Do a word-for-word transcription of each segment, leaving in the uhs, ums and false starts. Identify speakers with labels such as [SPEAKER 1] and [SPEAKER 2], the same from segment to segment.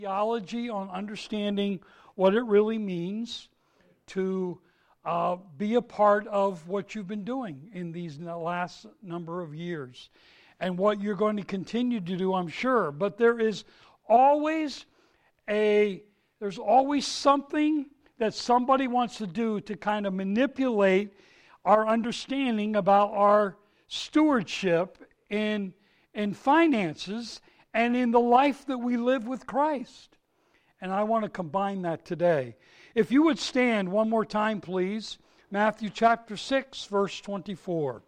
[SPEAKER 1] theology on understanding what it really means to uh, be a part of what you've been doing in these last number of years and what you're going to continue to do, I'm sure. But there is always a there's always something that somebody wants to do to kind of manipulate our understanding about our stewardship in in finances and in the life that we live with Christ. And I want to combine that today. If you would stand one more time, please. Matthew chapter six, verse twenty-four.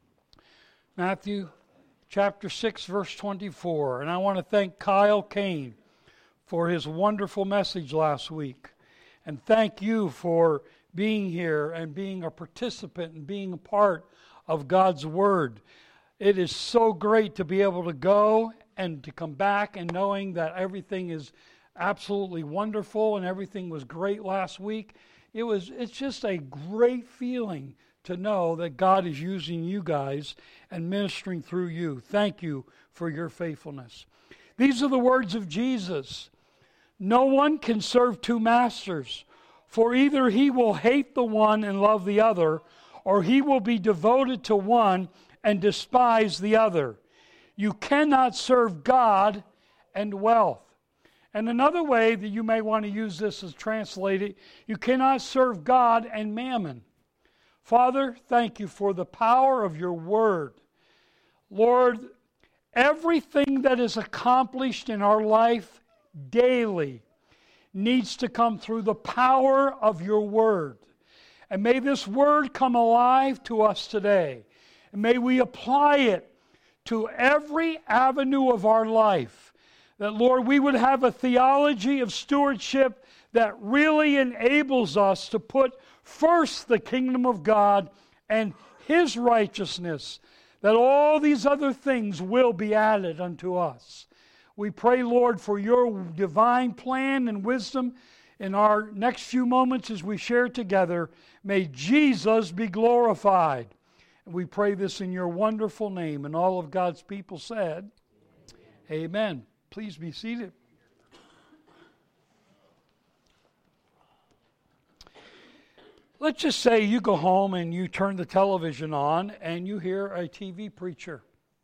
[SPEAKER 1] Matthew chapter six, verse twenty-four. And I want to thank Kyle Kane for his wonderful message last week. And thank you for being here and being a participant and being a part of God's Word. It is so great to be able to go and to come back and knowing that everything is absolutely wonderful and everything was great last week. It was it's just a great feeling to know that God is using you guys and ministering through you. Thank you for your faithfulness. These are the words of Jesus. No one can serve two masters, for either he will hate the one and love the other, or he will be devoted to one and despise the other. You cannot serve God and wealth. And another way that you may want to use this is translated, you cannot serve God and mammon. Father, thank you for the power of your word. Lord, everything that is accomplished in our life daily needs to come through the power of your word. And may this word come alive to us today. And may we apply it to every avenue of our life. That, Lord, we would have a theology of stewardship that really enables us to put first the kingdom of God and His righteousness, that all these other things will be added unto us. We pray, Lord, for your divine plan and wisdom in our next few moments as we share together. May Jesus be glorified. And we pray this in your wonderful name. And all of God's people said, Amen. Please be seated. Let's just say you go home and you turn the television on and you hear a T V preacher.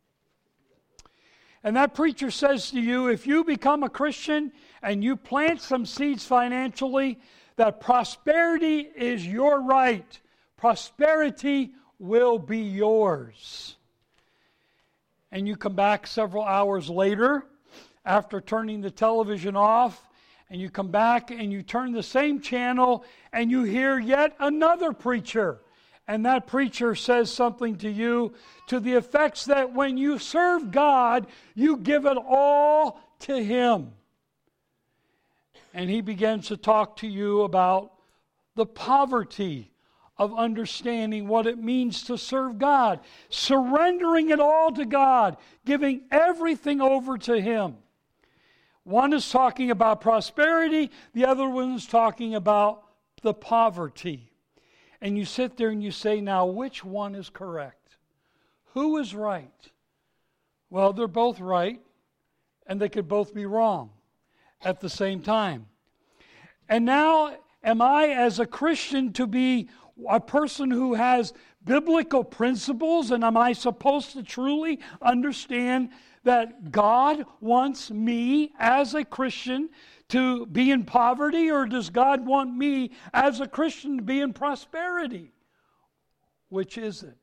[SPEAKER 1] And that preacher says to you, if you become a Christian and you plant some seeds financially, that prosperity is your right. Prosperity will be yours. And you come back several hours later after turning the television off, and you come back and you turn the same channel and you hear yet another preacher. And that preacher says something to you to the effects that when you serve God, you give it all to Him. And he begins to talk to you about the poverty of understanding what it means to serve God, surrendering it all to God, giving everything over to Him. One is talking about prosperity, the other one is talking about the poverty. And you sit there and you say, now which one is correct? Who is right? Well, they're both right, and they could both be wrong at the same time. And now, am I, as a Christian, to be a person who has biblical principles, and am I supposed to truly understand that God wants me as a Christian to be in poverty, or does God want me as a Christian to be in prosperity? Which is it?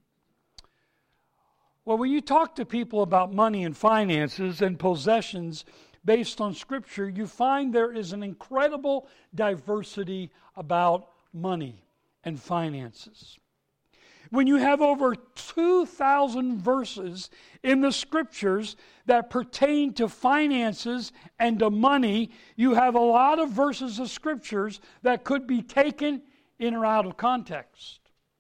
[SPEAKER 1] Well, when you talk to people about money and finances and possessions based on Scripture, you find there is an incredible diversity about money and finances. When you have over two thousand verses in the Scriptures that pertain to finances and to money, you have a lot of verses of Scriptures that could be taken in or out of context.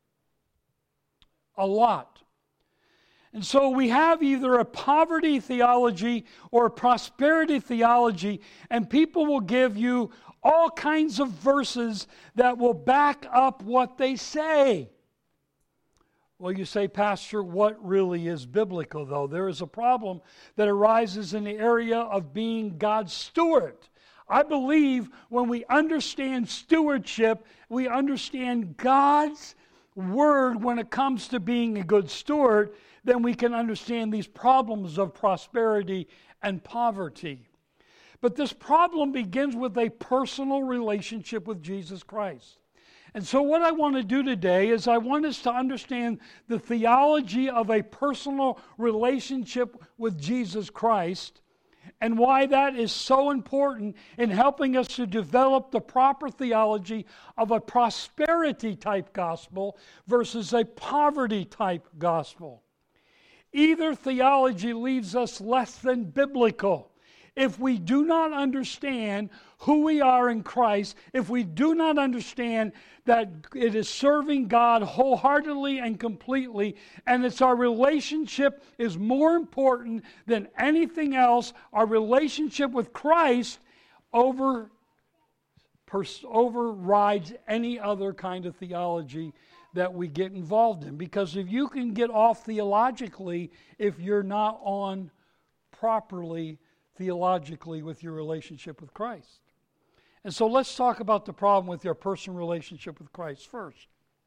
[SPEAKER 1] A lot. And so we have either a poverty theology or a prosperity theology, and people will give you all kinds of verses that will back up what they say. Well, you say, Pastor, what really is biblical, though? There is a problem that arises in the area of being God's steward. I believe when we understand stewardship, we understand God's word when it comes to being a good steward, then we can understand these problems of prosperity and poverty. But this problem begins with a personal relationship with Jesus Christ. And so what I want to do today is I want us to understand the theology of a personal relationship with Jesus Christ and why that is so important in helping us to develop the proper theology of a prosperity type gospel versus a poverty type gospel. Either theology leaves us less than biblical. If we do not understand who we are in Christ, if we do not understand that it is serving God wholeheartedly and completely, and it's our relationship is more important than anything else, our relationship with Christ over, pers- overrides any other kind of theology that we get involved in. Because if you can get off theologically, if you're not on properly theologically with your relationship with Christ. And so let's talk about the problem with your personal relationship with Christ first.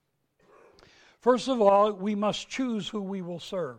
[SPEAKER 1] First of all, we must choose who we will serve.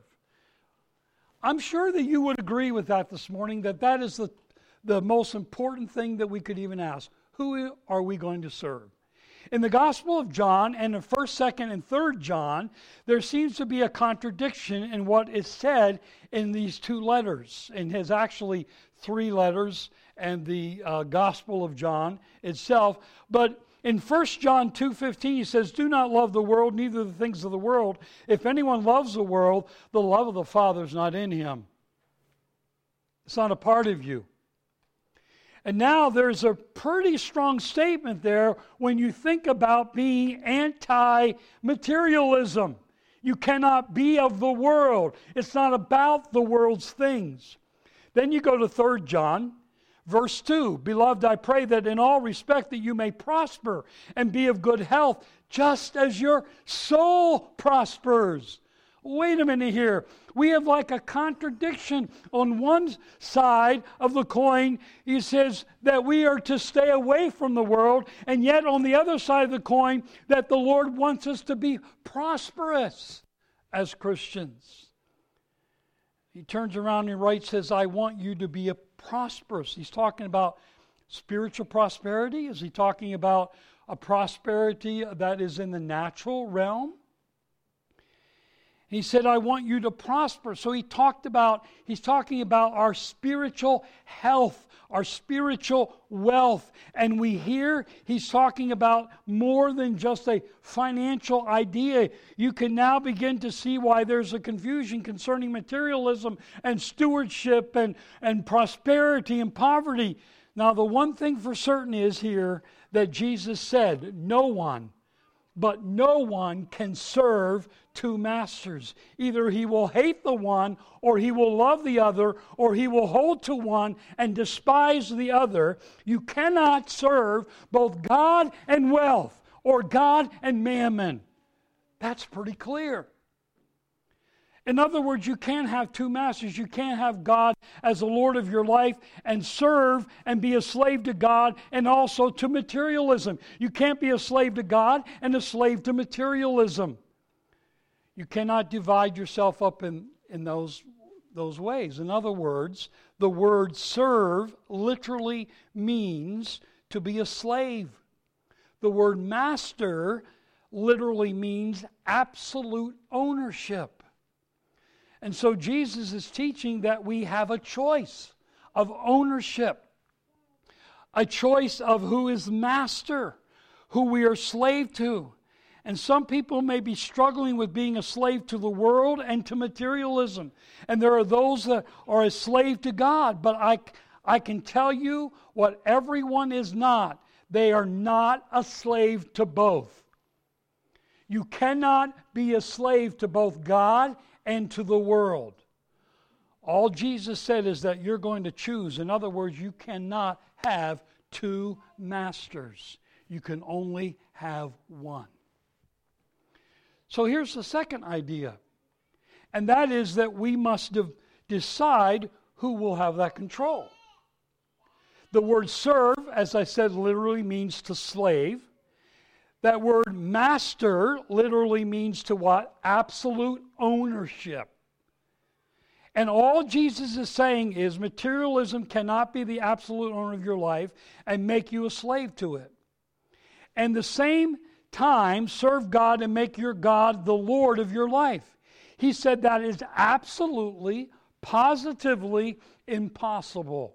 [SPEAKER 1] I'm sure that you would agree with that this morning, that that is the, the most important thing that we could even ask. Who are we going to serve? In the Gospel of John and in first, second, and third John, there seems to be a contradiction in what is said in these two letters. And has actually three letters and the uh, Gospel of John itself. But in first John two fifteen, he says, "Do not love the world, neither the things of the world. If anyone loves the world, the love of the Father is not in him." It's not a part of you. And now there's a pretty strong statement there when you think about being anti-materialism. You cannot be of the world. It's not about the world's things. Then you go to third John, verse two. "Beloved, I pray that in all respect that you may prosper and be of good health, just as your soul prospers." Wait a minute here. We have like a contradiction. On one side of the coin, he says that we are to stay away from the world, and yet on the other side of the coin, that the Lord wants us to be prosperous as Christians. He turns around and writes, says, "I want you to be a prosperous." He's talking about spiritual prosperity. Is he talking about a prosperity that is in the natural realm? He said, "I want you to prosper." So he talked about, he's talking about our spiritual health, our spiritual wealth. And we hear he's talking about more than just a financial idea. You can now begin to see why there's a confusion concerning materialism and stewardship and, and prosperity and poverty. Now, the one thing for certain is here that Jesus said, no one, but no one can serve two masters. Either he will hate the one, or he will love the other, or he will hold to one and despise the other. You cannot serve both God and wealth, or God and mammon. That's pretty clear. In other words, you can't have two masters. You can't have God as the Lord of your life and serve and be a slave to God and also to materialism. You can't be a slave to God and a slave to materialism. You cannot divide yourself up in, in those, those ways. In other words, the word serve literally means to be a slave. The word master literally means absolute ownership. And so Jesus is teaching that we have a choice of ownership, a choice of who is master, who we are slave to. And some people may be struggling with being a slave to the world and to materialism. And there are those that are a slave to God. But I, I can tell you what everyone is not. They are not a slave to both. You cannot be a slave to both God and to the world. All Jesus said is that you're going to choose. In other words, you cannot have two masters. You can only have one. So here's the second idea, and that is that we must de- decide who will have that control. The word serve, as I said, literally means to slave. That word master literally means to what? Absolute ownership. And all Jesus is saying is materialism cannot be the absolute owner of your life and make you a slave to it. And the same time, serve God and make your God the Lord of your life. He said that is absolutely, positively impossible.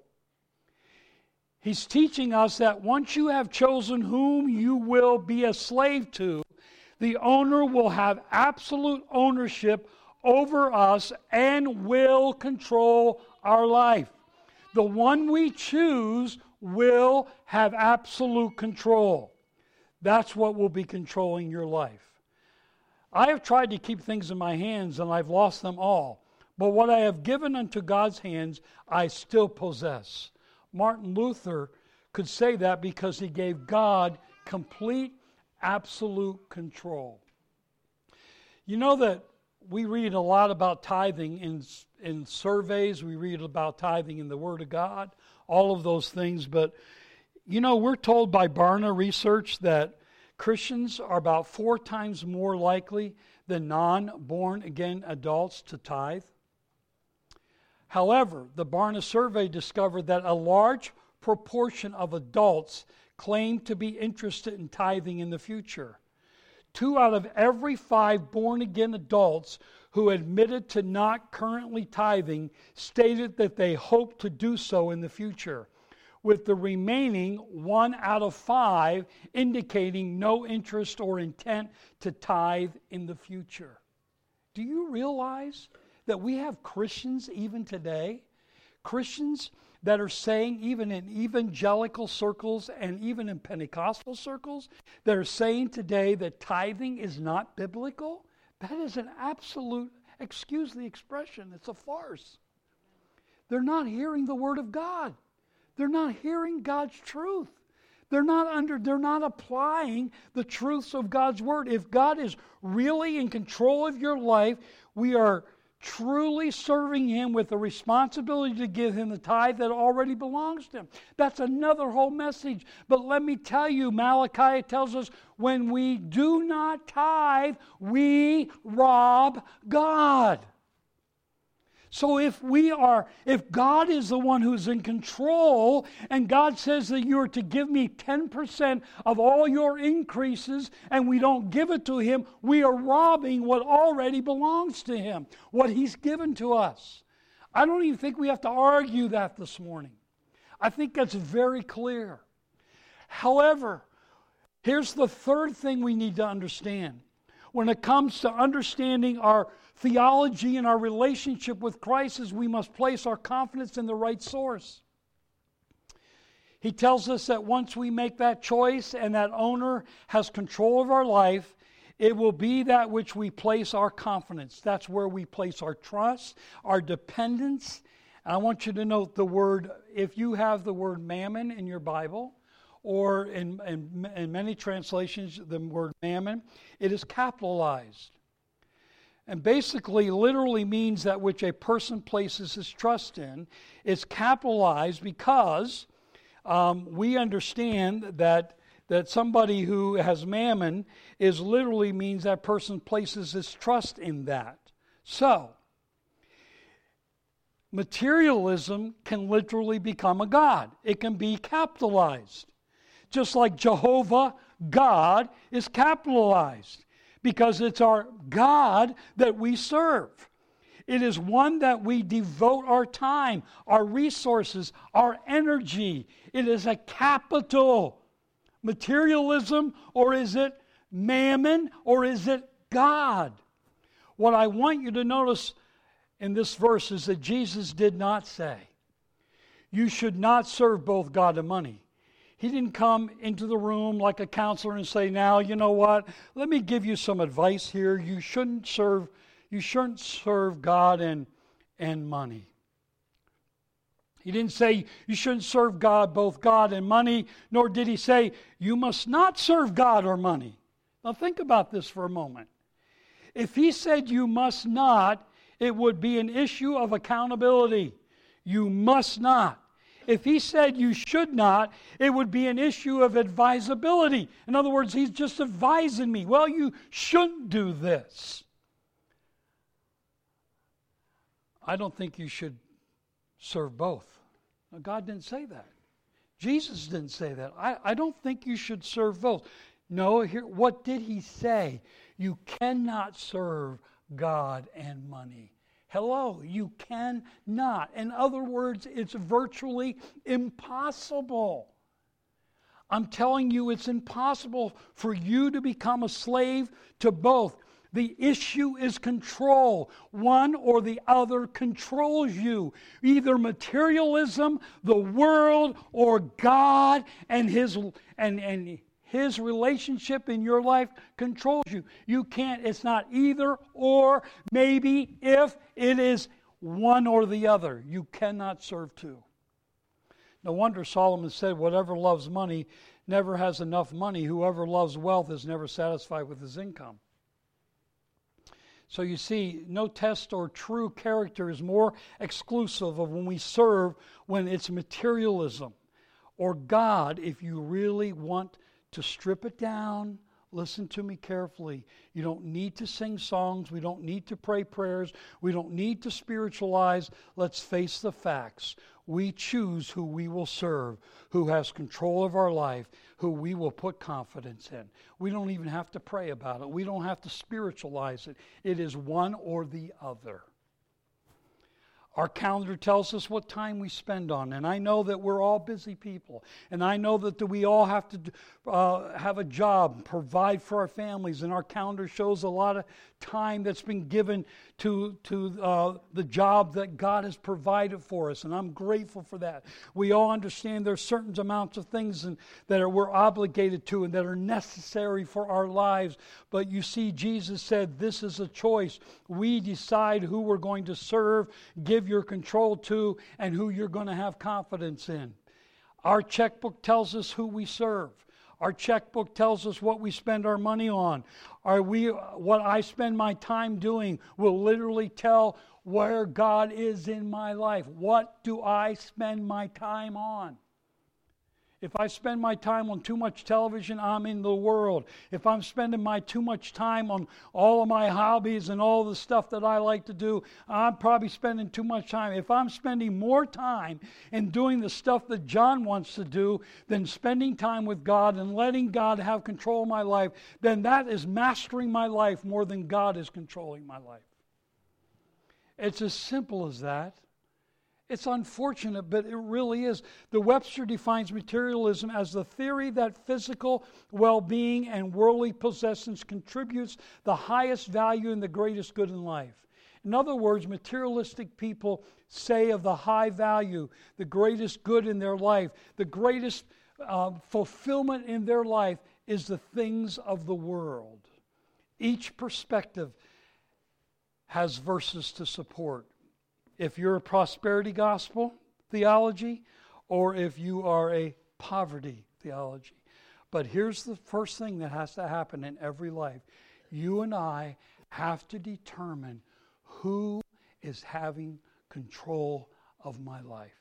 [SPEAKER 1] He's teaching us that once you have chosen whom you will be a slave to, the owner will have absolute ownership over us and will control our life. The one we choose will have absolute control. That's what will be controlling your life. I have tried to keep things in my hands and I've lost them all. But what I have given unto God's hands, I still possess. Martin Luther could say that because he gave God complete, absolute control. You know that we read a lot about tithing in, in surveys. We read about tithing in the Word of God, all of those things. But, you know, we're told by Barna Research that Christians are about four times more likely than non-born-again adults to tithe. However, the Barna survey discovered that a large proportion of adults claim to be interested in tithing in the future. Two out of every five born-again adults who admitted to not currently tithing stated that they hope to do so in the future, with the remaining one out of five indicating no interest or intent to tithe in the future. Do you realize that we have Christians even today, Christians that are saying, even in evangelical circles and even in Pentecostal circles, that are saying today that tithing is not biblical? That is an absolute, excuse the expression, it's a farce. They're not hearing the Word of God. They're not hearing God's truth. They're not under, they're not applying the truths of God's Word. If God is really in control of your life, we are truly serving Him with the responsibility to give Him the tithe that already belongs to Him. That's another whole message. But let me tell you, Malachi tells us when we do not tithe, we rob God. So if we are, if God is the one who's in control, and God says that you are to give me ten percent of all your increases, and we don't give it to Him, we are robbing what already belongs to Him, what He's given to us. I don't even think we have to argue that this morning. I think that's very clear. However, here's the third thing we need to understand. When it comes to understanding our theology and our relationship with Christ, is we must place our confidence in the right source. He tells us that once we make that choice and that owner has control of our life, it will be that which we place our confidence. That's where we place our trust, our dependence. And I want you to note the word, if you have the word mammon in your Bible, or in, in, in many translations, the word mammon, it is capitalized. And basically, literally means that which a person places his trust in. It's capitalized because um, we understand that, that somebody who has mammon is literally means that person places his trust in that. So, materialism can literally become a god. It can be capitalized. Just like Jehovah, God, is capitalized because it's our God that we serve. It is one that we devote our time, our resources, our energy. It is a capital. Materialism, or is it mammon, or is it God? What I want you to notice in this verse is that Jesus did not say, you should not serve both God and money. He didn't come into the room like a counselor and say, now, you know what, let me give you some advice here. You shouldn't serve, you shouldn't serve God and, and money. He didn't say you shouldn't serve God, both God and money, nor did he say you must not serve God or money. Now think about this for a moment. If he said you must not, it would be an issue of accountability. You must not. If he said you should not, it would be an issue of advisability. In other words, he's just advising me. Well, you shouldn't do this. I don't think you should serve both. Now, God didn't say that. Jesus didn't say that. I, I don't think you should serve both. No, here, what did he say? You cannot serve God and money. Hello, you cannot. In other words, it's virtually impossible. I'm telling you, it's impossible for you to become a slave to both. The issue is control. One or the other controls you. Either materialism, the world, or God and His and, and His relationship in your life controls you. You can't, it's not either or, maybe, if. It is one or the other. You cannot serve two. No wonder Solomon said, whatever loves money never has enough money. Whoever loves wealth is never satisfied with his income. So you see, no test or true character is more exclusive of when we serve when it's materialism. Or God, if you really want to strip it down, listen to me carefully. You don't need to sing songs. We don't need to pray prayers. We don't need to spiritualize. Let's face the facts. We choose who we will serve, who has control of our life, who we will put confidence in. We don't even have to pray about it. We don't have to spiritualize it. It is one or the other. Our calendar tells us what time we spend on, and I know that we're all busy people, and I know that we all have to uh, have a job, provide for our families, and our calendar shows a lot of time that's been given to, to uh, the job that God has provided for us, and I'm grateful for that. We all understand there's certain amounts of things in, that are, we're obligated to and that are necessary for our lives, but you see, Jesus said this is a choice. We decide who we're going to serve, give your control to, and who you're going to have confidence in. Our checkbook tells us who we serve. Our checkbook tells us what we spend our money on. Are we, what I spend my time doing will literally tell where God is in my life. What do I spend my time on? If I spend my time on too much television, I'm in the world. If I'm spending my too much time on all of my hobbies and all the stuff that I like to do, I'm probably spending too much time. If I'm spending more time in doing the stuff that John wants to do than spending time with God and letting God have control of my life, then that is mastering my life more than God is controlling my life. It's as simple as that. It's unfortunate, but it really is. The Webster defines materialism as the theory that physical well-being and worldly possessions contributes the highest value and the greatest good in life. In other words, materialistic people say of the high value, the greatest good in their life, the greatest uh, fulfillment in their life is the things of the world. Each perspective has verses to support. If you're a prosperity gospel theology, or if you are a poverty theology. But here's the first thing that has to happen in every life. You and I have to determine who is having control of my life.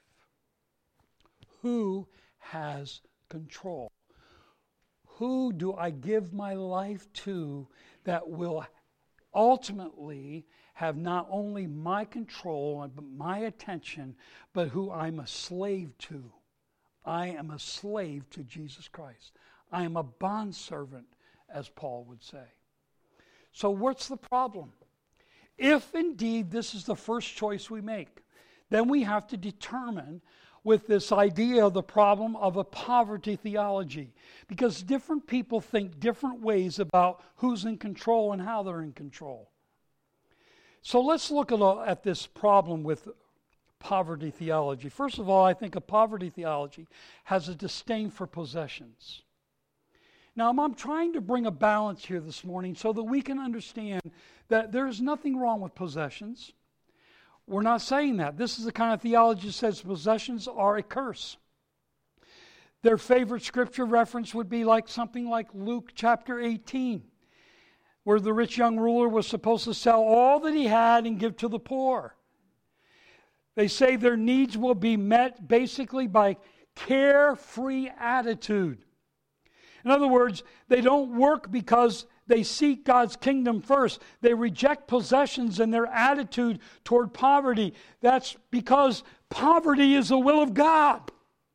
[SPEAKER 1] Who has control? Who do I give my life to that will ultimately have not only my control and my attention, but who I'm a slave to? I am a slave to Jesus Christ. I am a bondservant, as Paul would say. So what's the problem? If indeed this is the first choice we make, then we have to determine with this idea of the problem of a poverty theology. Because different people think different ways about who's in control and how they're in control. So let's look at, at this problem with poverty theology. First of all, I think a poverty theology has a disdain for possessions. Now, I'm trying to bring a balance here this morning so that we can understand that there's nothing wrong with possessions. We're not saying that. This is the kind of theology that says possessions are a curse. Their favorite scripture reference would be like something like Luke chapter eighteen. where the rich young ruler was supposed to sell all that he had and give to the poor. They say their needs will be met basically by carefree attitude. In other words, they don't work because they seek God's kingdom first. They reject possessions and their attitude toward poverty. That's because poverty is the will of God.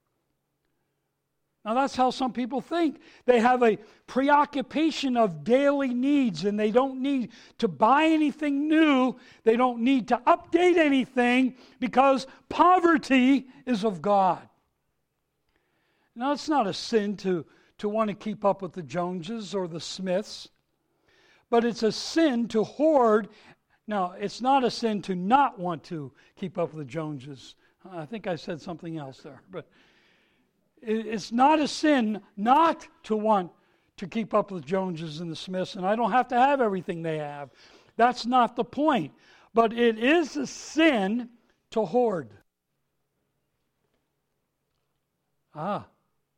[SPEAKER 1] Now that's how some people think. They have a preoccupation of daily needs and they don't need to buy anything new. They don't need to update anything because poverty is of God. Now it's not a sin to, to want to keep up with the Joneses or the Smiths, but it's a sin to hoard. Now it's not a sin to not want to keep up with the Joneses. I think I said something else there, but it's not a sin not to want to keep up with Joneses and the Smiths, and I don't have to have everything they have. That's not the point. But it is a sin to hoard. Ah.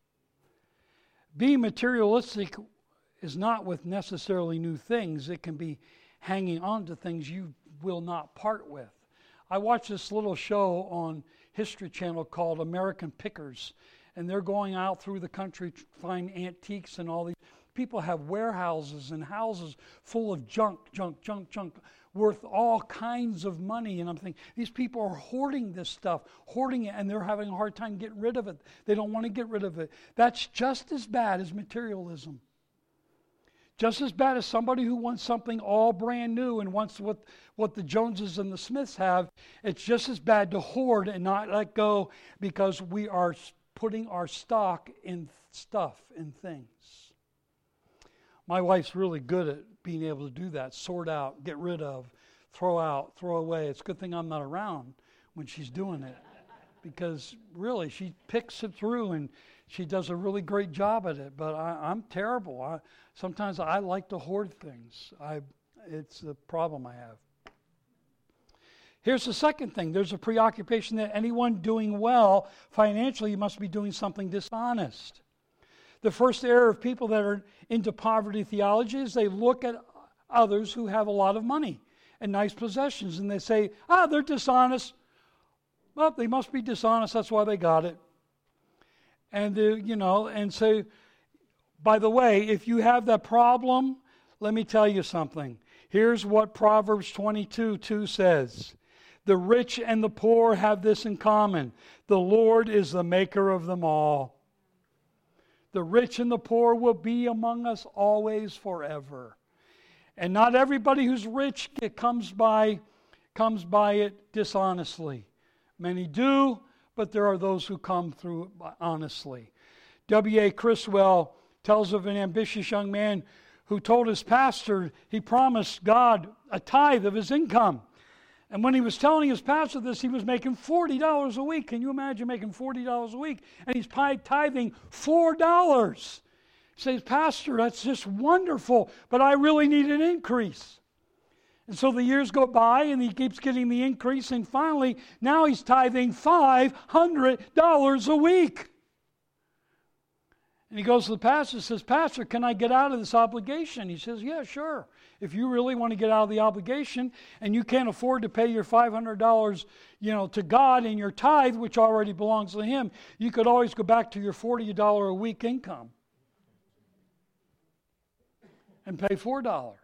[SPEAKER 1] Being materialistic is not with necessarily new things. It can be hanging on to things you will not part with. I watched this little show on History Channel called American Pickers. And they're going out through the country to find antiques and all these. People have warehouses and houses full of junk, junk, junk, junk, worth all kinds of money. And I'm thinking, these people are hoarding this stuff, hoarding it, and they're having a hard time getting rid of it. They don't want to get rid of it. That's just as bad as materialism. Just as bad as somebody who wants something all brand new and wants what, what the Joneses and the Smiths have. It's just as bad to hoard and not let go because we are putting our stock in stuff, in things. My wife's really good at being able to do that, sort out, get rid of, throw out, throw away. It's a good thing I'm not around when she's doing it because really she picks it through and she does a really great job at it, but I, I'm terrible. I, sometimes I like to hoard things. I, it's a problem I have. Here's the second thing. There's a preoccupation that anyone doing well financially must be doing something dishonest. The first error of people that are into poverty theology is they look at others who have a lot of money and nice possessions and they say, ah, they're dishonest. Well, they must be dishonest. That's why they got it. And, uh, you know, and say, by the way, if you have that problem, let me tell you something. Here's what Proverbs twenty-two two says. The rich and the poor have this in common. The Lord is the maker of them all. The rich and the poor will be among us always forever. And not everybody who's rich it comes by comes by it dishonestly. Many do, but there are those who come through it honestly. W A Criswell tells of an ambitious young man who told his pastor he promised God a tithe of his income. And when he was telling his pastor this, he was making forty dollars a week. Can you imagine making forty dollars a week? And he's tithing four dollars. He says, Pastor, that's just wonderful, but I really need an increase. And so the years go by, and he keeps getting the increase, and finally, now he's tithing five hundred dollars a week. And he goes to the pastor and says, Pastor, can I get out of this obligation? He says, yeah, sure. If you really want to get out of the obligation and you can't afford to pay your five hundred dollars, you know, to God in your tithe, which already belongs to Him, you could always go back to your forty dollars a week income and pay four dollars.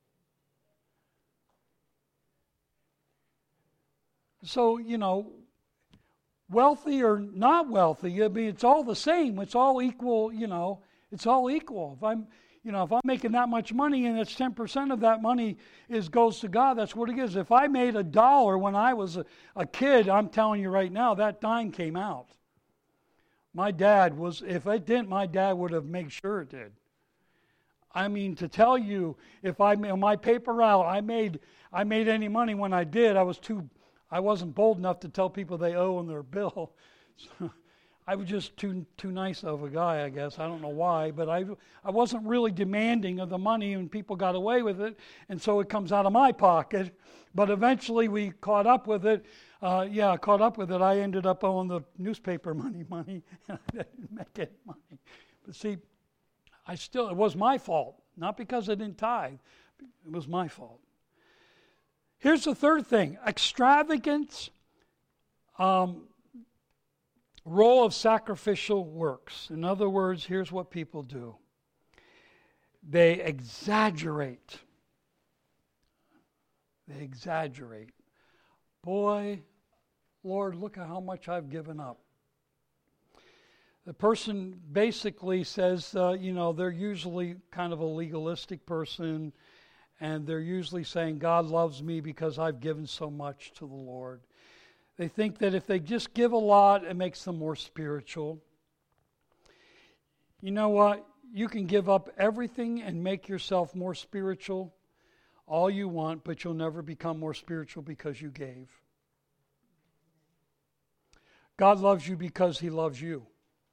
[SPEAKER 1] So, you know, wealthy or not wealthy, I mean, it's all the same. It's all equal, you know, it's all equal. If I'm, you know, if I'm making that much money and it's ten percent of that money is goes to God, that's what it is. If I made a dollar when I was a, a kid, I'm telling you right now, that dime came out. My dad was, if it didn't, my dad would have made sure it did. I mean, to tell you, if I made my paper route, I made, I made any money when I did, I was too, I wasn't bold enough to tell people they owe on their bill. So, I was just too too nice of a guy, I guess. I don't know why, but I I wasn't really demanding of the money, and people got away with it, and so it comes out of my pocket. But eventually, we caught up with it. Uh, yeah, caught up with it. I ended up owing the newspaper money, money, and I didn't make any money. But see, I still it was my fault, not because I didn't tithe. It was my fault. Here's the third thing. Extravagance, um, role of sacrificial works. In other words, here's what people do. They exaggerate. They exaggerate. Boy, Lord, look at how much I've given up. The person basically says, uh, you know, they're usually kind of a legalistic person, and they're usually saying, God loves me because I've given so much to the Lord. They think that if they just give a lot, it makes them more spiritual. You know what? You can give up everything and make yourself more spiritual all you want, but you'll never become more spiritual because you gave. God loves you because He loves you.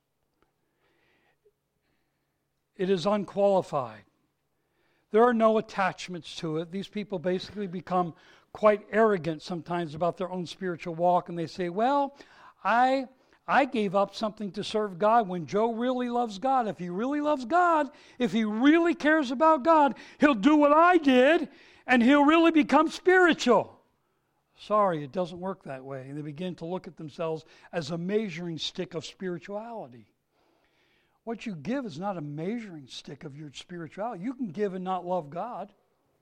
[SPEAKER 1] It is unqualified. There are no attachments to it. These people basically become quite arrogant sometimes about their own spiritual walk, and they say, well, I I gave up something to serve God when Joe really loves God. If he really loves God, if he really cares about God, he'll do what I did, and he'll really become spiritual. Sorry, it doesn't work that way. And they begin to look at themselves as a measuring stick of spirituality. What you give is not a measuring stick of your spirituality. You can give and not love God.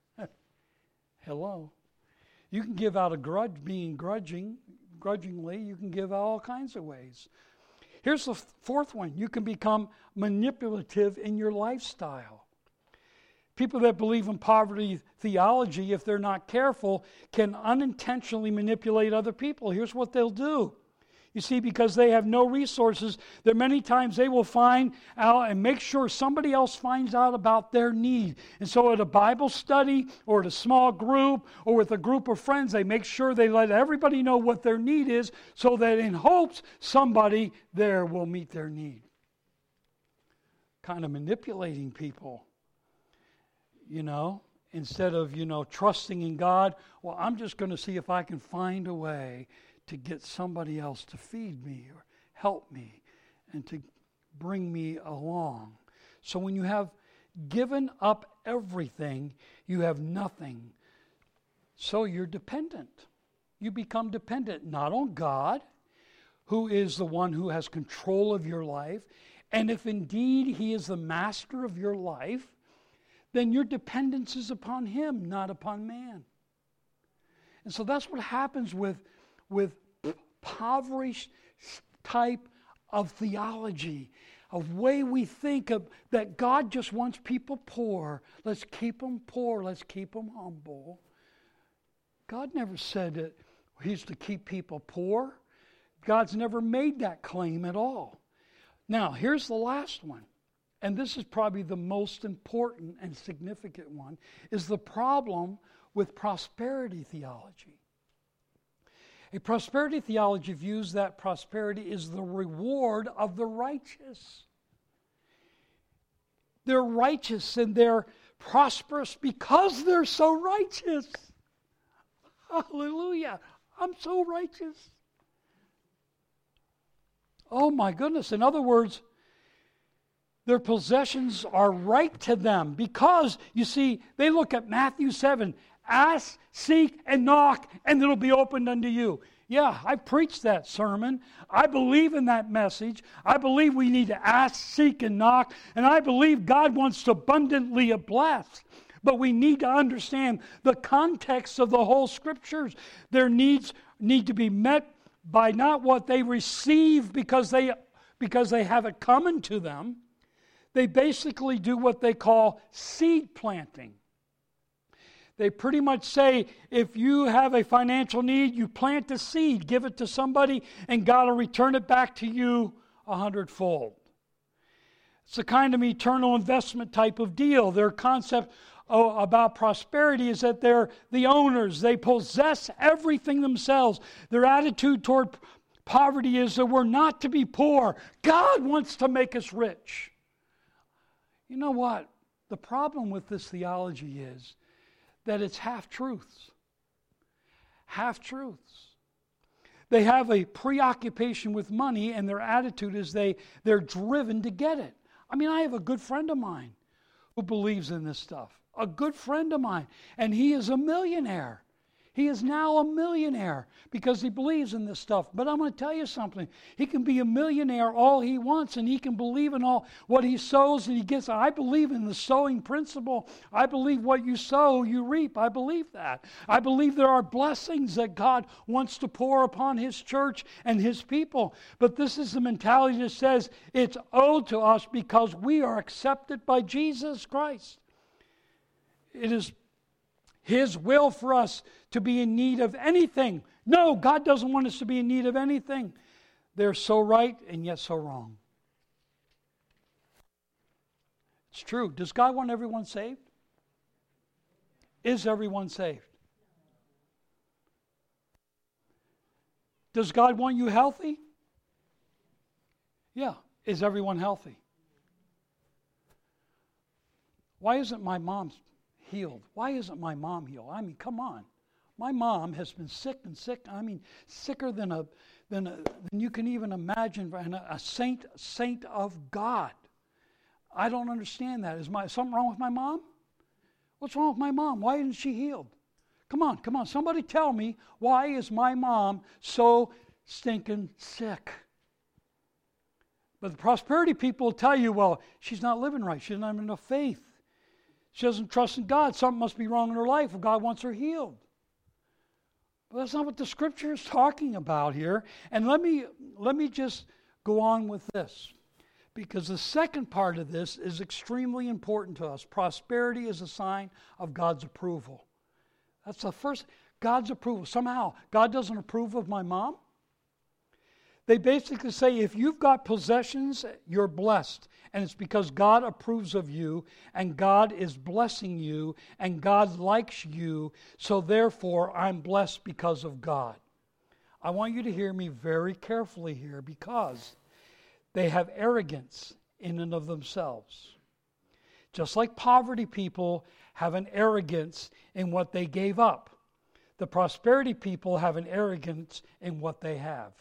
[SPEAKER 1] Hello. You can give out of grudge, being grudging, grudgingly. You can give out all kinds of ways. Here's the fourth one. You can become manipulative in your lifestyle. People that believe in poverty theology, if they're not careful, can unintentionally manipulate other people. Here's what they'll do. You see, because they have no resources, there many times they will find out and make sure somebody else finds out about their need. And so at a Bible study or at a small group or with a group of friends, they make sure they let everybody know what their need is so that in hopes somebody there will meet their need. Kind of manipulating people, you know, instead of, you know, trusting in God. Well, I'm just going to see if I can find a way to get somebody else to feed me or help me and to bring me along. So when you have given up everything, you have nothing. So you're dependent. You become dependent not on God, who is the one who has control of your life, and if indeed He is the master of your life, then your dependence is upon Him, not upon man. And so that's what happens with with impoverished type of theology, of way we think of that God just wants people poor. Let's keep them poor. Let's keep them humble. God never said that He's to keep people poor. God's never made that claim at all. Now, here's the last one, and this is probably the most important and significant one, is the problem with prosperity theology. A prosperity theology views that prosperity is the reward of the righteous. They're righteous and they're prosperous because they're so righteous. Hallelujah. I'm so righteous. Oh my goodness. In other words, their possessions are right to them because, you see, they look at Matthew seven. Ask, seek, and knock, and it'll be opened unto you. Yeah, I preached that sermon. I believe in that message. I believe we need to ask, seek, and knock. And I believe God wants to abundantly bless. But we need to understand the context of the whole Scriptures. Their needs need to be met by not what they receive because they, because they have it coming to them. They basically do what they call seed planting. They pretty much say, if you have a financial need, you plant a seed, give it to somebody, and God will return it back to you a hundredfold. It's a kind of eternal investment type of deal. Their concept oh, about prosperity is that they're the owners. They possess everything themselves. Their attitude toward poverty is that we're not to be poor. God wants to make us rich. You know what? The problem with this theology is that it's half-truths. Half-truths. They have a preoccupation with money, and their attitude is they, they're driven to get it. I mean, I have a good friend of mine who believes in this stuff. a good friend of mine, and he is a millionaire. He is now a millionaire because he believes in this stuff. But I'm going to tell you something. He can be a millionaire all he wants, and he can believe in all what he sows and he gets. I believe in the sowing principle. I believe what you sow, you reap. I believe that. I believe there are blessings that God wants to pour upon his church and his people. But this is the mentality that says it's owed to us because we are accepted by Jesus Christ. It is his will for us to be in need of anything. No, God doesn't want us to be in need of anything. They're so right and yet so wrong. It's true. Does God want everyone saved? Is everyone saved? Does God want you healthy? Yeah. Is everyone healthy? Why isn't my mom healed? Why isn't my mom healed? I mean, come on. My mom has been sick and sick. I mean, sicker than a than, a, than you can even imagine. And a, a saint, saint of God. I don't understand that. Is my something wrong with my mom? What's wrong with my mom? Why isn't she healed? Come on, come on. Somebody tell me, why is my mom so stinking sick? But the prosperity people will tell you, well, she's not living right. She doesn't have enough faith. She doesn't trust in God. Something must be wrong in her life if God wants her healed. But that's not what the Scripture is talking about here. And let me let me just go on with this. Because the second part of this is extremely important to us. Prosperity is a sign of God's approval. That's the first, God's approval. Somehow, God doesn't approve of my mom. They basically say if you've got possessions, you're blessed. And it's because God approves of you, and God is blessing you, and God likes you, so therefore I'm blessed because of God. I want you to hear me very carefully here, because they have arrogance in and of themselves. Just like poverty people have an arrogance in what they gave up, the prosperity people have an arrogance in what they have.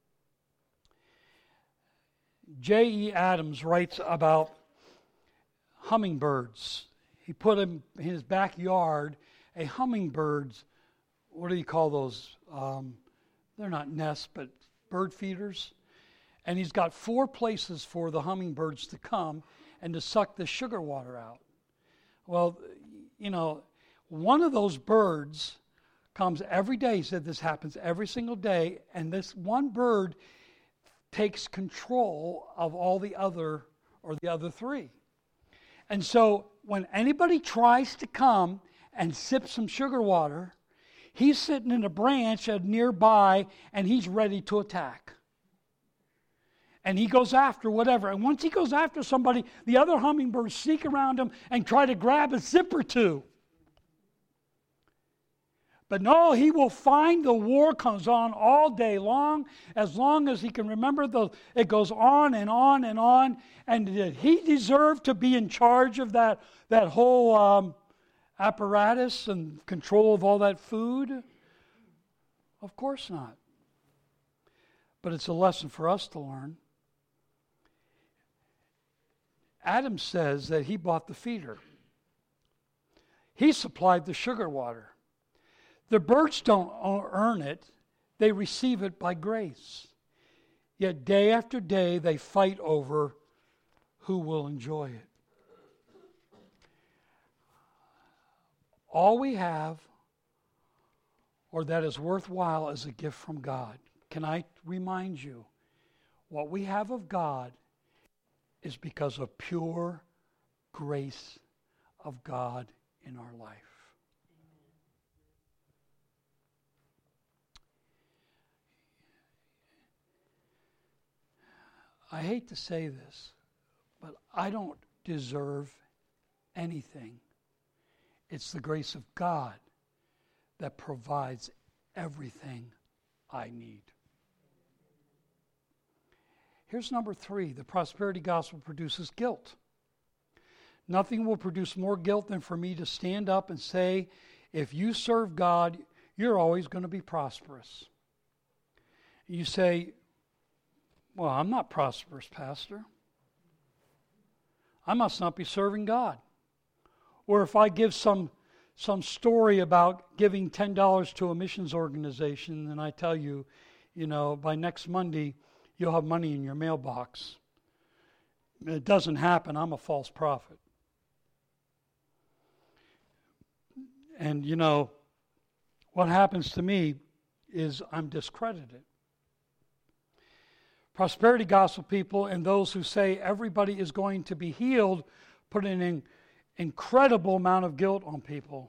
[SPEAKER 1] J E Adams writes about hummingbirds. He put in his backyard a hummingbird's, what do you call those? Um, they're not nests, but bird feeders. And he's got four places for the hummingbirds to come and to suck the sugar water out. Well, you know, one of those birds comes every day. He said this happens every single day. And this one bird takes control of all the other, or the other three. And so when anybody tries to come and sip some sugar water, he's sitting in a branch nearby and he's ready to attack. And he goes after whatever. And once he goes after somebody, the other hummingbirds sneak around him and try to grab a sip or two. But no, he will find the war comes on all day long, as long as he can remember. The, it goes on and on and on. And did he deserve to be in charge of that, that whole um, apparatus and control of all that food? Of course not. But it's a lesson for us to learn. Adam says that he bought the feeder. He supplied the sugar water. The birds don't earn it. They receive it by grace. Yet day after day they fight over who will enjoy it. All we have, or that is worthwhile, is a gift from God. Can I remind you, what we have of God is because of pure grace of God in our life. I hate to say this, but I don't deserve anything. It's the grace of God that provides everything I need. Here's number three. The prosperity gospel produces guilt. Nothing will produce more guilt than for me to stand up and say, if you serve God, you're always going to be prosperous. You say, well, I'm not prosperous, Pastor. I must not be serving God. Or if I give some some story about giving ten dollars to a missions organization, and I tell you, you know, by next Monday, you'll have money in your mailbox. It doesn't happen. I'm a false prophet. And, you know, what happens to me is I'm discredited. Prosperity gospel people and those who say everybody is going to be healed put an in, incredible amount of guilt on people.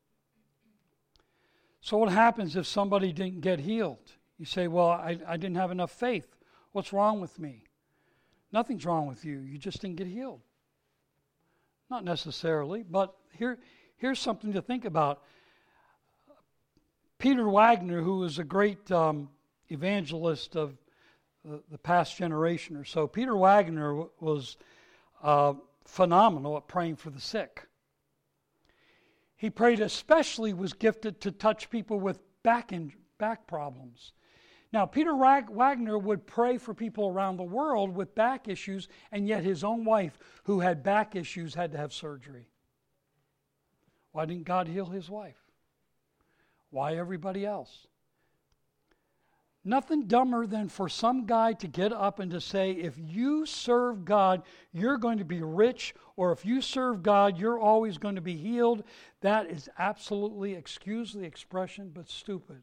[SPEAKER 1] So what happens if somebody didn't get healed? You say, well, I, I didn't have enough faith. What's wrong with me? Nothing's wrong with you. You just didn't get healed. Not necessarily, but here, here's something to think about. Peter Wagner, who was a great um, evangelist of the, the past generation or so, Peter Wagner w- was uh, phenomenal at praying for the sick. He prayed especially, was gifted to touch people with back in, back problems. Now, Peter Rag- Wagner would pray for people around the world with back issues, and yet his own wife, who had back issues, had to have surgery. Why didn't God heal his wife? Why everybody else? Nothing dumber than for some guy to get up and to say, if you serve God, you're going to be rich, or if you serve God, you're always going to be healed. That is absolutely, excuse the expression, but stupid.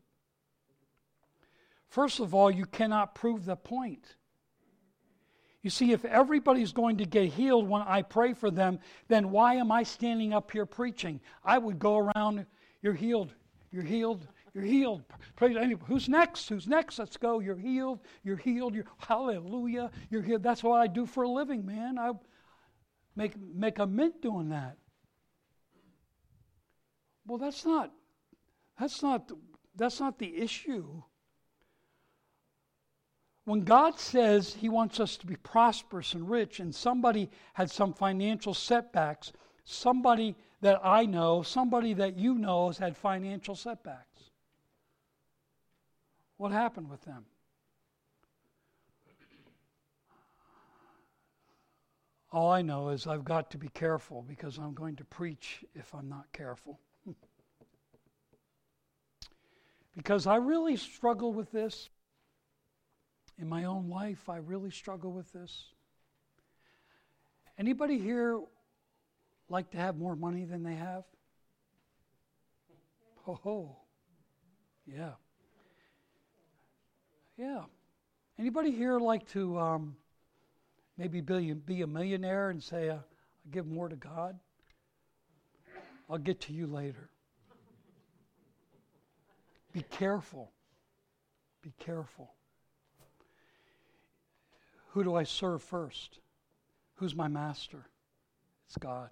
[SPEAKER 1] First of all, you cannot prove the point. You see, if everybody's going to get healed when I pray for them, then why am I standing up here preaching? I would go around, you're healed, you're healed, you're healed. Pray to anybody. Who's next? Who's next? Let's go. You're healed, you're healed, you're hallelujah, you're healed. That's what I do for a living, man. I make make a mint doing that. Well, that's not that's not that's not the issue. When God says He wants us to be prosperous and rich, and somebody had some financial setbacks, somebody that I know, somebody that you know has had financial setbacks. What happened with them? All I know is I've got to be careful because I'm going to preach if I'm not careful. Because I really struggle with this. In my own life, I really struggle with this. Anybody here like to have more money than they have? Ho ho. Yeah. Yeah. Anybody here like to um, maybe be, be a millionaire and say, uh, I give more to God? I'll get to you later. Be careful. Be careful. Who do I serve first? Who's my master? It's God.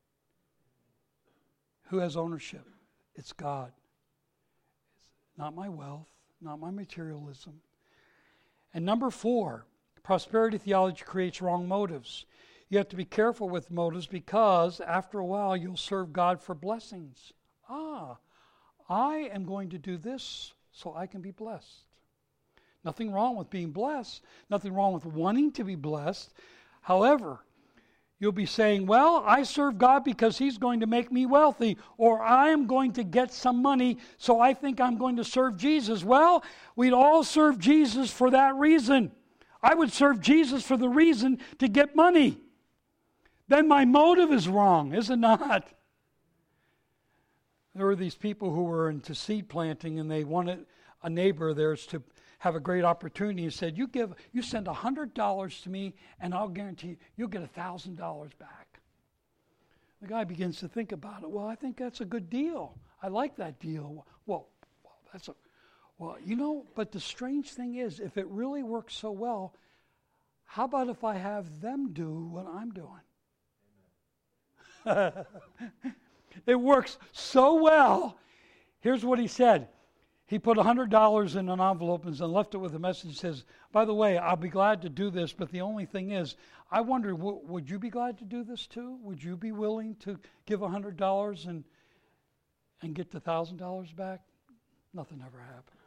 [SPEAKER 1] Who has ownership? It's God. It's not my wealth, not my materialism. And number four, prosperity theology creates wrong motives. You have to be careful with motives because after a while you'll serve God for blessings. Ah, I am going to do this so I can be blessed. Nothing wrong with being blessed. Nothing wrong with wanting to be blessed. However, you'll be saying, well, I serve God because He's going to make me wealthy, or I am going to get some money, so I think I'm going to serve Jesus. Well, we'd all serve Jesus for that reason. I would serve Jesus for the reason to get money. Then my motive is wrong, is it not? There were these people who were into seed planting, and they wanted a neighbor of theirs to have a great opportunity and said, you give, you send one hundred dollars to me and I'll guarantee you, you'll get one thousand dollars back. The guy begins to think about it. Well, I think that's a good deal. I like that deal. Well, well that's a, well, you know, but the strange thing is, if it really works so well, how about if I have them do what I'm doing? It works so well. Here's what he said. He put one hundred dollars in an envelope and left it with a message that says, by the way, I'll be glad to do this, but the only thing is, I wonder, w- would you be glad to do this too? Would you be willing to give one hundred dollars and and get the one thousand dollars back? Nothing ever happened.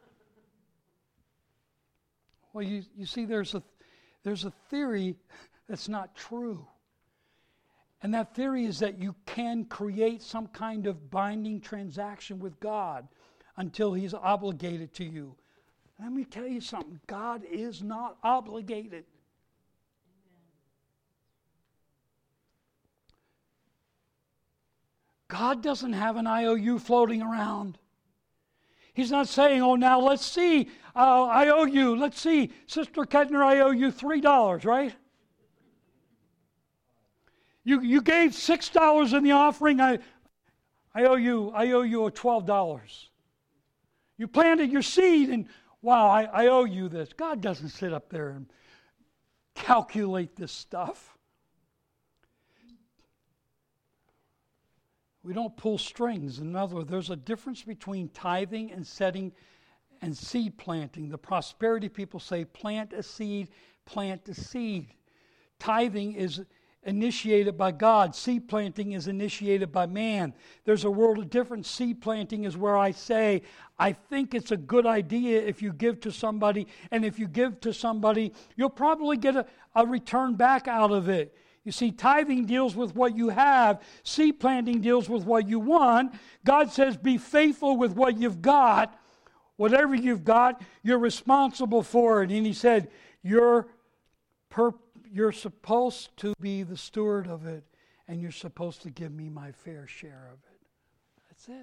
[SPEAKER 1] Well, you, you see, there's a, there's a theory that's not true. And that theory is that you can create some kind of binding transaction with God until He's obligated to you. Let me tell you something. God is not obligated. God doesn't have an I O U floating around. He's not saying, oh, now let's see, uh, I owe you, let's see, Sister Kettner, I owe you three dollars, right? You you gave six dollars in the offering, I I owe you, I owe you a twelve dollars. You planted your seed and, wow, I, I owe you this. God doesn't sit up there and calculate this stuff. We don't pull strings. In other words, there's a difference between tithing and setting and seed planting. The prosperity people say, plant a seed, plant a seed. Tithing is initiated by God. Seed planting is initiated by man. There's a world of difference. Seed planting is where I say, I think it's a good idea if you give to somebody, and if you give to somebody, you'll probably get a, a return back out of it. You see, tithing deals with what you have. Seed planting deals with what you want. God says, be faithful with what you've got. Whatever you've got, you're responsible for it. And He said, you're, per- you're supposed to be the steward of it, and you're supposed to give me my fair share of it. That's it.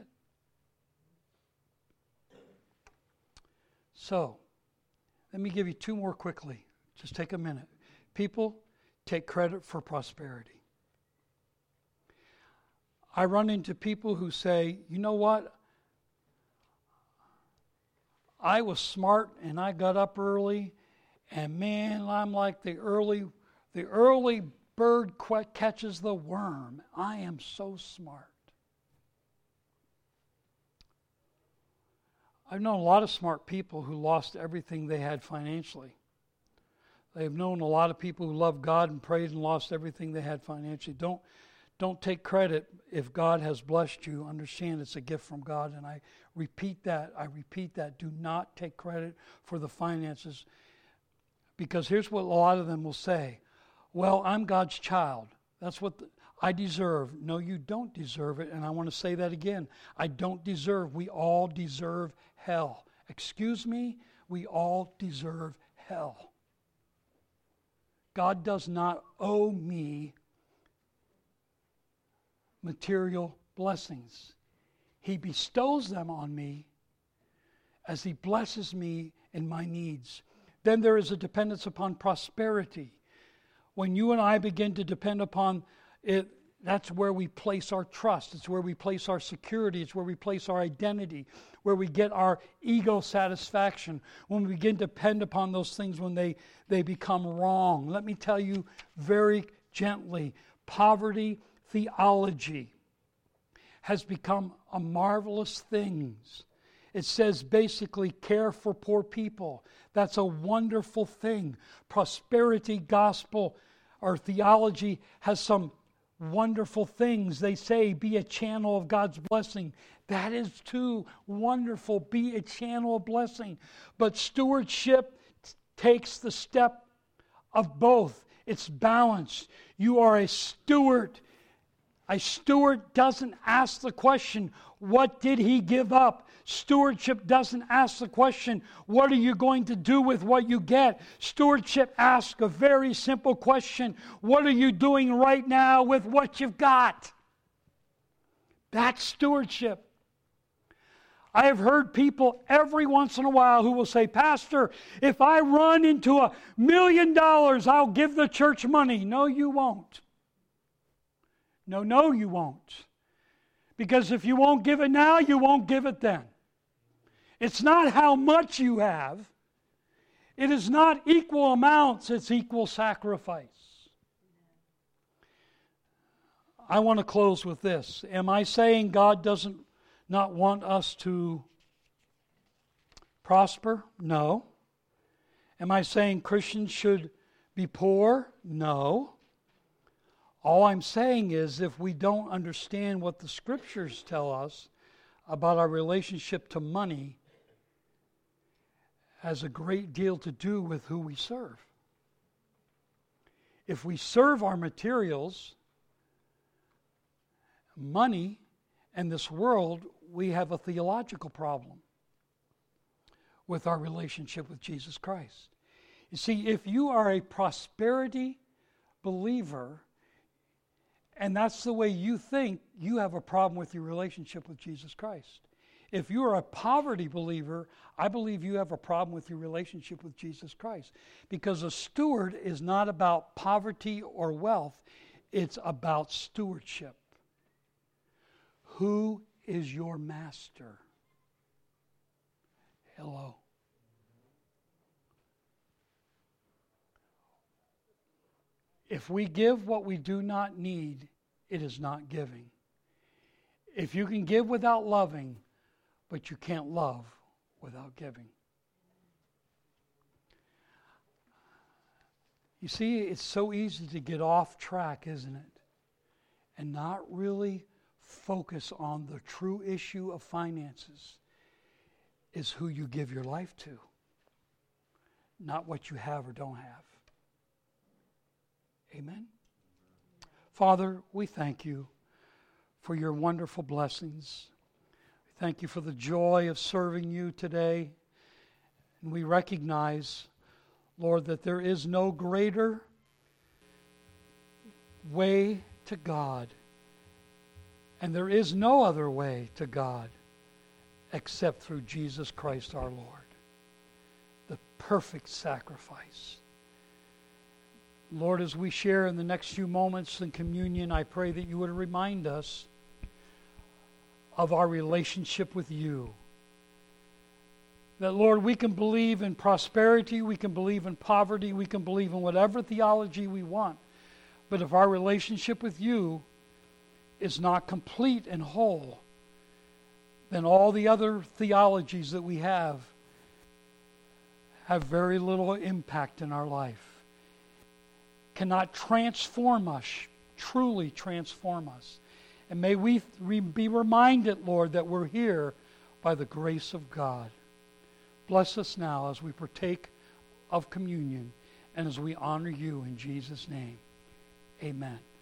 [SPEAKER 1] So, let me give you two more quickly. Just take a minute. People, take credit for prosperity. I run into people who say, you know what? I was smart and I got up early, and man, I'm like the early, the early bird catches the worm. I am so smart. I've known a lot of smart people who lost everything they had financially. They've known a lot of people who loved God and prayed and lost everything they had financially. Don't, don't take credit if God has blessed you. Understand it's a gift from God. And I repeat that. I repeat that. Do not take credit for the finances. Because here's what a lot of them will say. Well, I'm God's child. That's what the, I deserve. No, you don't deserve it. And I want to say that again. I don't deserve. We all deserve hell. Excuse me? We all deserve hell. God does not owe me material blessings. He bestows them on me as He blesses me in my needs. Then there is a dependence upon prosperity. When you and I begin to depend upon it, that's where we place our trust. It's where we place our security. It's where we place our identity, where we get our ego satisfaction. When we begin to depend upon those things when they, they become wrong. Let me tell you very gently, poverty theology has become a marvelous thing. It says basically care for poor people. That's a wonderful thing. Prosperity gospel or theology has some wonderful things. They say be a channel of God's blessing. That is too wonderful. Be a channel of blessing. But stewardship t- takes the step of both. It's balanced. You are a steward. A steward doesn't ask the question, what did he give up? Stewardship doesn't ask the question, what are you going to do with what you get? Stewardship asks a very simple question, what are you doing right now with what you've got? That's stewardship. I have heard people every once in a while who will say, Pastor, if I run into a million dollars, I'll give the church money. No, you won't. No, no, you won't. Because if you won't give it now, you won't give it then. It's not how much you have. It is not equal amounts, it's equal sacrifice. I want to close with this. Am I saying God doesn't not want us to prosper? No. Am I saying Christians should be poor? No. All I'm saying is if we don't understand what the Scriptures tell us about our relationship to money, has a great deal to do with who we serve. If we serve our materials, money and this world, we have a theological problem with our relationship with Jesus Christ. You see, if you are a prosperity believer, and that's the way you think, you have a problem with your relationship with Jesus Christ. If you are a poverty believer, I believe you have a problem with your relationship with Jesus Christ. Because a steward is not about poverty or wealth, it's about stewardship. Who is your master? Hello. If we give what we do not need, it is not giving. If you can give without loving, but you can't love without giving. You see, it's so easy to get off track, isn't it? And not really focus on the true issue of finances is who you give your life to, not what you have or don't have. Amen. Father, we thank you for your wonderful blessings. We thank you for the joy of serving you today. And we recognize, Lord, that there is no greater way to God, and there is no other way to God except through Jesus Christ our Lord, the perfect sacrifice. Lord, as we share in the next few moments in communion, I pray that you would remind us of our relationship with you. That, Lord, we can believe in prosperity, we can believe in poverty, we can believe in whatever theology we want. But if our relationship with you is not complete and whole, then all the other theologies that we have have very little impact in our life. Cannot transform us, truly transform us. And may we be reminded, Lord, that we're here by the grace of God. Bless us now as we partake of communion and as we honor you in Jesus' name. Amen.